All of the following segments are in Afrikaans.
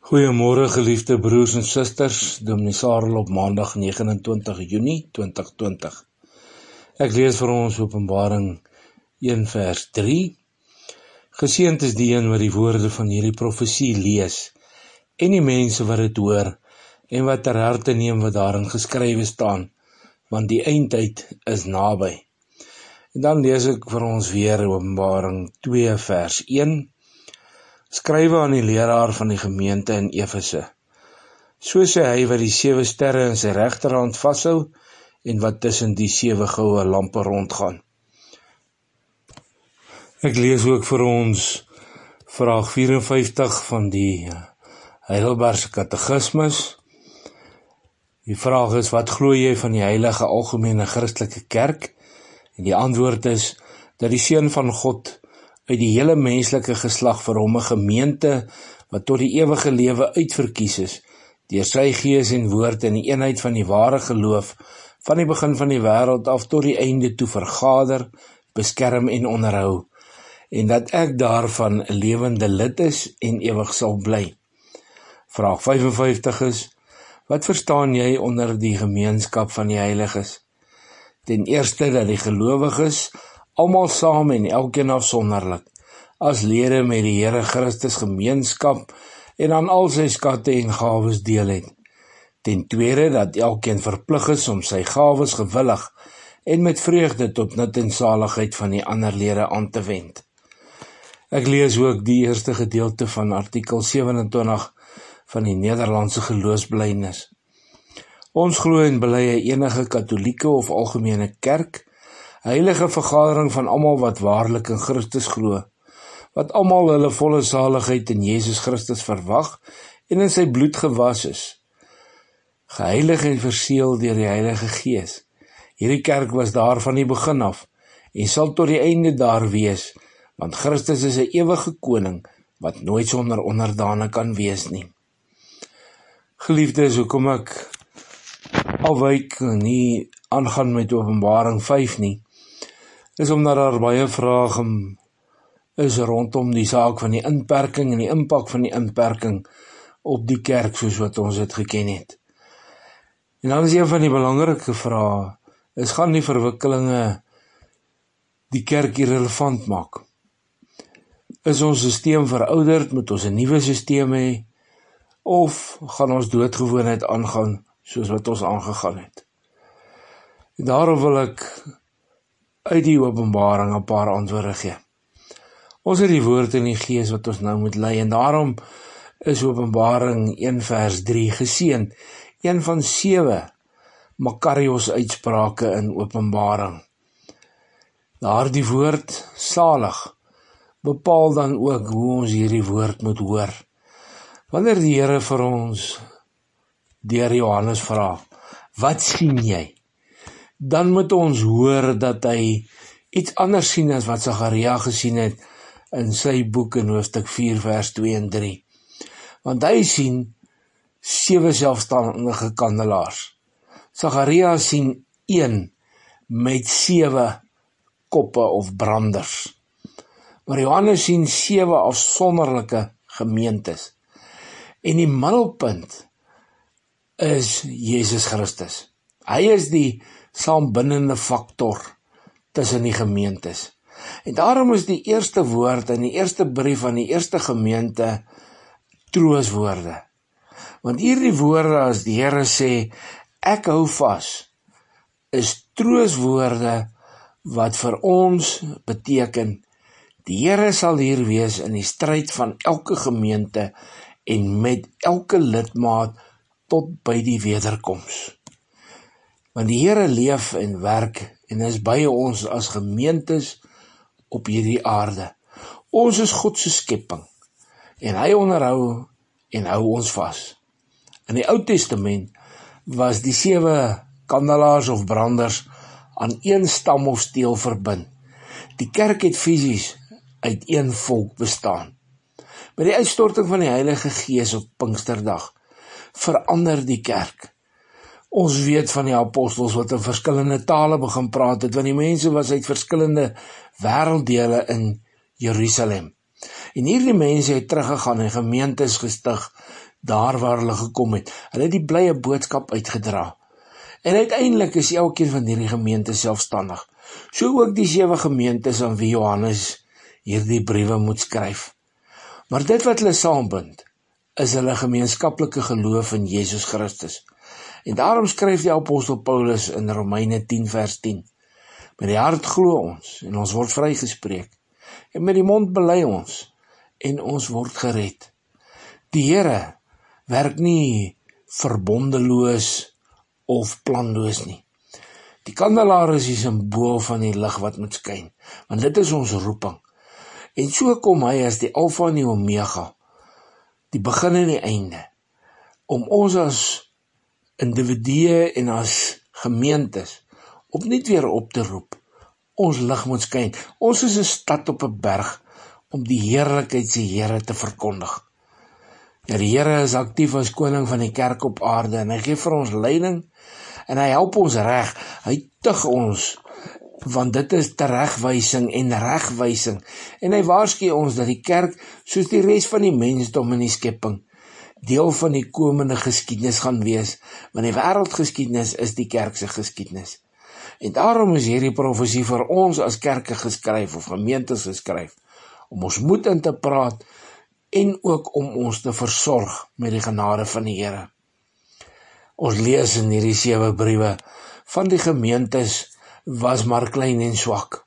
Goeiemôre geliefde broers en susters, Dominee Sarel op maandag 29 Junie 2020. Ek lees vir ons Openbaring 1 vers 3. Geseënd is die een wat die woorde van hierdie profesie lees, en die mense wat dit hoor, en wat ter harte neem wat daarin geskrywe staan, want die eindtyd is naby. En dan lees ek vir ons weer Openbaring 2 vers 1. Skrywe aan die leraar van die gemeente in Efese. So sê hy wat die 7 sterre in sy regterhand vashou en wat tussen die 7 goue lampe rondgaan. Ek lees ook vir ons vraag 54 van die Heidelbergse Katekismus. Die vraag is, wat glo jy van die heilige algemene Christelike kerk? En die antwoord is, dat die Seun van God uit die hele menslike geslag vir hom 'n gemeente wat tot die ewige lewe uitverkies is, deur sy gees en woord in die eenheid van die ware geloof, van die begin van die wêreld af tot die einde toe vergader, beskerm en onderhou, en dat ek daarvan 'n lewende lid is en ewig sal bly. Vraag 55 is, wat verstaan jy onder die gemeenskap van die heiliges? Ten eerste dat die gelowiges almal saam en elkeen afsonderlik, as lede met die Here Christus gemeenskap en aan al sy skatte en gawes deel het. Ten tweede dat elkeen verplig is om sy gawes gewillig en met vreugde tot nut en saligheid van die ander lede aan te wend. Ek lees ook die eerste gedeelte van artikel 27 van die Nederlandse geloofsbelijdenis. Ons glo en bely enige katholieke of algemene kerk, heilige vergadering van almal wat waarlik in Christus glo, wat almal hulle volle saligheid in Jesus Christus verwag en in sy bloed gewas is, geheilig en verseël deur die Heilige Gees. Hierdie kerk was daar van die begin af en sal tot die einde daar wees, want Christus is 'n ewige koning wat nooit sonder onderdane kan wees nie. Geliefdes, hoekom ek afwyk nie aangaan met Openbaring 5 nie, is omdat daar baie vrae is rondom die saak van die inperking en die impak van die inperking op die kerk soos wat ons dit geken het. En dan is een van die belangrike vrae, gaan die verwikkelinge die kerk irrelevant maak? Is ons stelsel verouderd, moet ons 'n nuwe stelsel hê, of gaan ons doodgewoonheid aangaan soos wat ons aangegaan het? En daarom wil ek uit die Openbaring 'n paar antwoorde gee. Ons het die woord en die gees wat ons nou moet lei, en daarom is Openbaring 1 vers 3 geseënd, een van 7 Makarios uitsprake in Openbaring. Daardie woord, salig, bepaal dan ook hoe ons hierdie woord moet hoor. Wanneer die Here vir ons deur Johannes vra, wat sien jy? Dan moet ons hoor dat hy iets anders sien as wat Sagaria gesien het in sy boek in hoofstuk 4 vers 2 en 3. Want hy sien 7 selfstandige kandelaars. Sagaria sien 1 met 7 koppe of branders. Maar Johannes sien 7 afsonderlike gemeentes. En die middelpunt is Jesus Christus. Hy is die saambindende faktor tussen die gemeentes. En daarom is die eerste woord in die eerste brief aan die eerste gemeente trooswoorde. Want hierdie woorde, as die Here sê, ek hou vas, is trooswoorde wat vir ons beteken, die Here sal hier wees in die stryd van elke gemeente en met elke lidmaat tot by die wederkoms. Want die Here leef en werk en is by ons as gemeentes op hierdie aarde. Ons is God se skepping en hy onderhou en hou ons vas. In die Ou Testament was die 7 kandelaars of branders aan een stam of steel verbind. Die kerk het fisies uit een volk bestaan. Met die uitstorting van die Heilige Gees op Pinksterdag verander die kerk. Ons weet van die apostels wat in verskillende tale begin praat het, want die mense was uit verskillende wêrelddele in Jerusalem. En hierdie mense het teruggegaan en gemeentes gestig daar waar hulle gekom het. Hulle het die blye boodskap uitgedra. En uiteindelik is elkeen van hierdie gemeentes selfstandig. So ook die 7 gemeentes aan wie Johannes hierdie briewe moet skryf. Maar dit wat hulle saambind, is hulle gemeenskaplike geloof in Jesus Christus. En daarom skryf die apostel Paulus in Romeine 10 vers 10. Met die hart glo ons en ons word vrygespreek. En met die mond bely ons en ons word gered. Die Here werk nie verbondeloos of planloos nie. Die kandelaar is die simbool van die lig wat moet skyn, want dit is ons roeping. En so kom hy as die Alfa en die Omega, die begin en die einde, om ons as individue en as gemeentes opnuut weer op te roep. Ons lig moet skyn. Ons is 'n stad op 'n berg om die heerlikheid se Here te verkondig. Ja, die Here is aktief as koning van die kerk op aarde en hy gee vir ons leiding en hy help ons reg. Hy tug ons, want dit is teregwysing en regwysing. En hy waarsku ons dat die kerk, soos die res van die mensdom in die skepping, deel van die komende geskiedenis gaan wees, want die wêreldgeskiedenis is die kerk se geskiedenis. En daarom is hierdie profesie vir ons as kerke geskryf of gemeentes geskryf, om ons moed in te praat en ook om ons te versorg met die genade van die Here. Ons lees in hierdie 7 briewe van die gemeentes was maar klein en swak.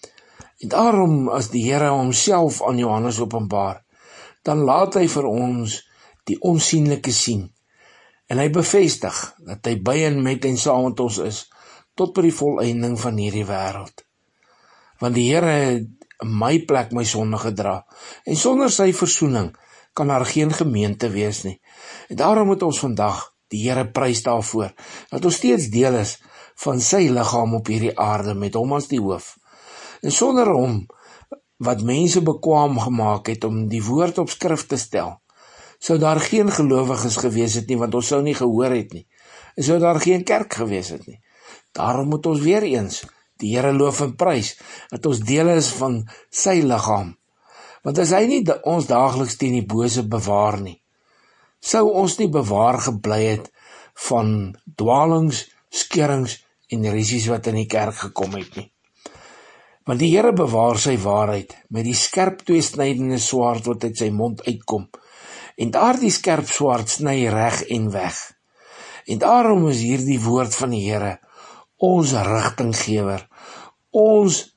En daarom as die Here homself aan Johannes openbaar, dan laat hy vir ons die onsienlike sien. En hy bevestig dat hy by en met en saam met ons is, tot by die volëinding van hierdie wêreld. Want die Here het in my plek my sonde gedra, en sonder sy versoening kan daar geen gemeente wees nie. En daarom moet ons vandag die Here prys daarvoor, dat ons steeds deel is van sy liggaam op hierdie aarde, met hom as die hoof. En sonder hom, wat mense bekwaam gemaak het om die woord op skrif te stel, sou daar geen gelowiges gewees het nie, want ons sou nie gehoor het nie, en sou daar geen kerk gewees het nie. Daarom moet ons weer eens die Here loof en prys, dat ons deel is van sy liggaam. Want as hy nie ons daagliks teen die bose bewaar nie, sou ons nie bewaar gebly het van dwalings, skeurings en risies wat in die kerk gekom het nie. Want die Here bewaar sy waarheid met die skerp tweesnydende swaard wat uit sy mond uitkom. En daardie skerp swaard sny reg en weg. En daarom is hierdie woord van die Here ons rigtinggewer, ons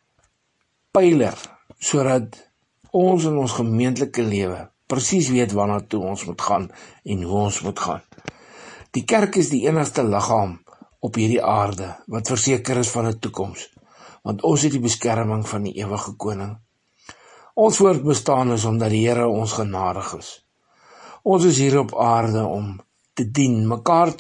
pyler, sodat ons in ons gemeentelike lewe presies weet waarna toe ons moet gaan en hoe ons moet gaan. Die kerk is die enigste liggaam op hierdie aarde wat verseker is van 'n toekoms, want ons het die beskerming van die ewige koning. Ons voortbestaan is omdat die Here ons genadig is. Ons is hier op aarde om te dien, mekaar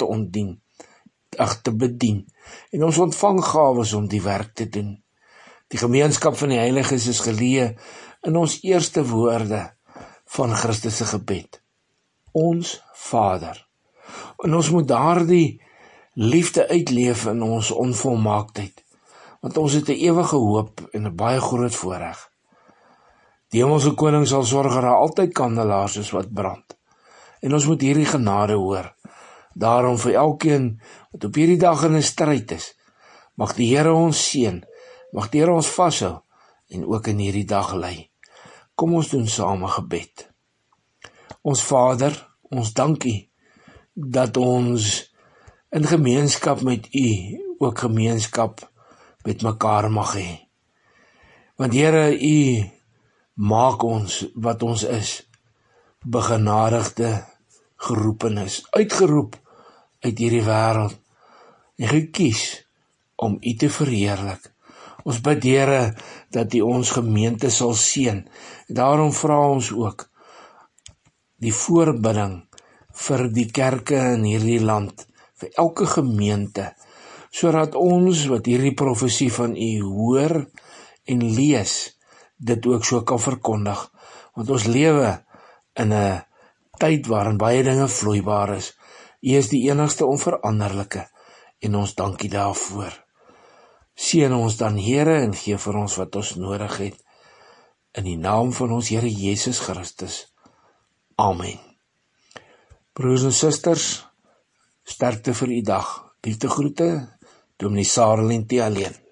te bedien, en ons ontvang gawes om die werk te doen. Die gemeenskap van die heiliges is geleë in ons eerste woorde van Christus se gebed. Ons Vader. En ons moet daardie liefde uitleef in ons onvolmaaktheid, want ons het 'n ewige hoop en 'n baie groot voorreg. Die hemelse koning sal sorg dat daar altyd kandelaars is wat brand, en ons moet hierdie genade hoor. Daarom vir elkeen wat op hierdie dag in 'n stryd is, mag die Here ons seën, mag die Here ons vashou en ook in hierdie dag lei. Kom ons doen saam 'n gebed. Ons Vader, ons dank U dat ons in gemeenskap met U ook gemeenskap met mekaar mag hê. Want Here, U maak ons wat ons is, begenadigde geroepenis, uitgeroep uit hierdie wêreld en gekies om U te verheerlik. Ons bid Here dat U ons gemeente sal seën. Daarom vra ons ook die voorbidding vir die kerke in hierdie land, vir elke gemeente, sodat ons wat hierdie profesie van U hoor en lees, dit ook so kan verkondig. Want ons lewe in 'n tyd waarin baie dinge vloeibaar is. U is die enigste onveranderlike en ons dank U daarvoor. Seën ons dan Here en gee vir ons wat ons nodig het. in die naam van ons Here Jesus Christus. Amen. Broers en susters, sterkte vir u dag. Liefde groete, Dominee Sarelien T. Alleen.